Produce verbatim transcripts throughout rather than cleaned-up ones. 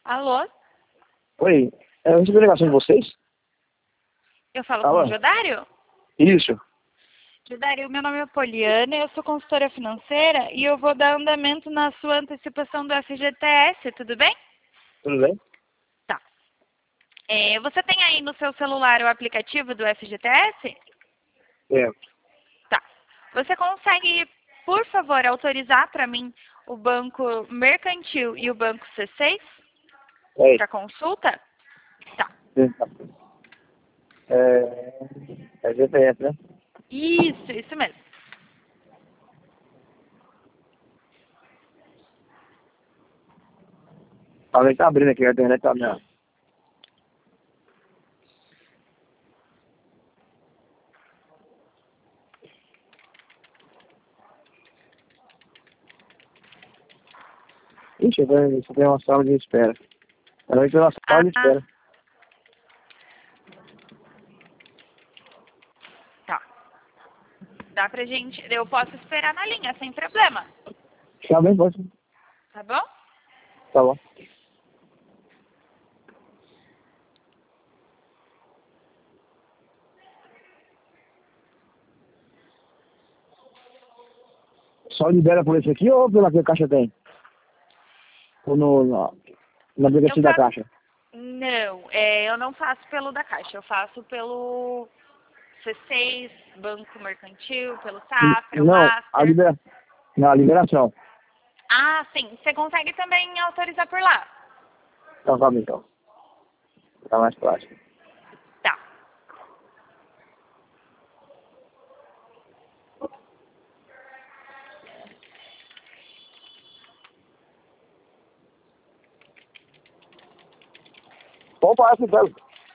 Alô? Oi, é, eu recebi a ligação de vocês? Eu falo Alô? com o Jodário? Isso. Jodário, meu nome é Poliana, eu sou consultora financeira e eu vou dar andamento na sua antecipação do F G T S, tudo bem? Tudo bem? Tá. É, você tem aí no seu celular o aplicativo do F G T S? É. Tá. Você consegue, por favor, autorizar para mim o Banco Mercantil e o Banco C seis É. para consulta? Tá. É, é G P S, né? Isso, isso mesmo. Alguém tá abrindo aqui, a internet tá minha. Ixi, isso tem uma sala de espera. Ela tem uma sala de Ah, espera. tá. Dá pra gente, eu posso esperar na linha, sem problema. Tá bem, pode. Tá bom? Tá bom. Só libera por esse aqui ou pela que a caixa tem? Ou no, na, na Eu aplicativo da faço... caixa? Não, é, eu não faço pelo da Caixa, eu faço pelo C seis, Banco Mercantil, pelo Safra, o Não, a Master. libera... Não, a liberação. Ah, sim, você consegue também autorizar por lá. Então, calma então. Tá mais prático. Tá. Vamos parar assim, velho.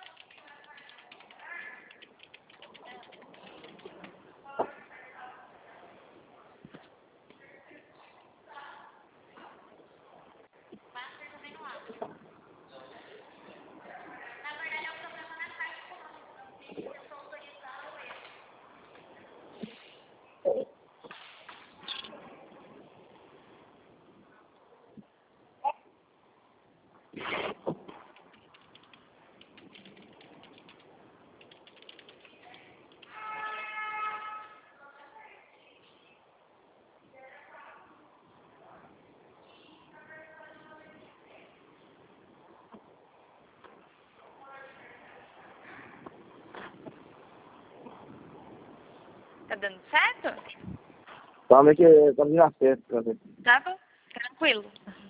Tá dando certo? Calma aí que estamos na festa. pra ver. Tá bom, tranquilo.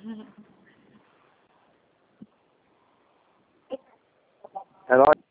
É nóis.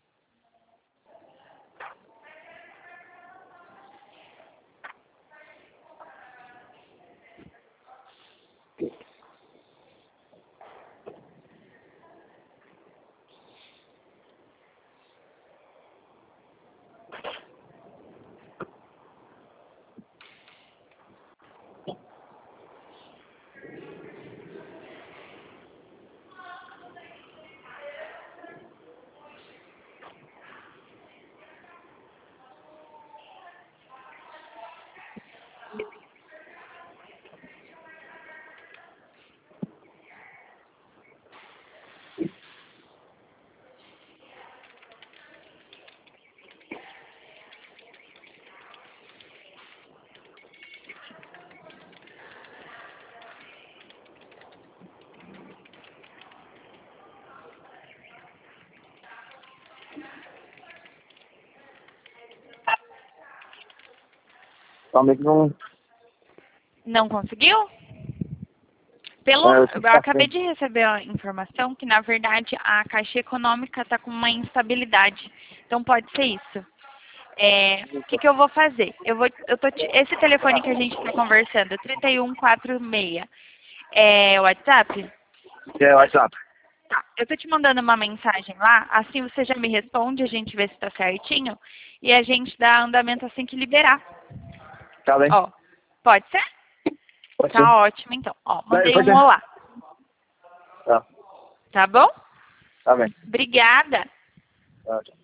Calma aí que não... Não conseguiu? Pelo, É, eu eu sei que tá acabei feio. de receber a informação que, na verdade, a Caixa Econômica está com uma instabilidade. Então, pode ser isso. É, o que, que eu vou fazer? Eu vou, eu tô, te- esse telefone que a gente está conversando, trinta e um quarenta e seis, é o WhatsApp? É, WhatsApp. Tá. Eu tô te mandando uma mensagem lá, assim você já me responde, a gente vê se tá certinho, e a gente dá andamento assim que liberar. Tá bem. Ó, pode ser? Pode ser. Tá ótimo, então. Ó, Vai, mandei pode um ser. olá. Tá. Tá bom? Tá bem. Obrigada. Tá, tchau.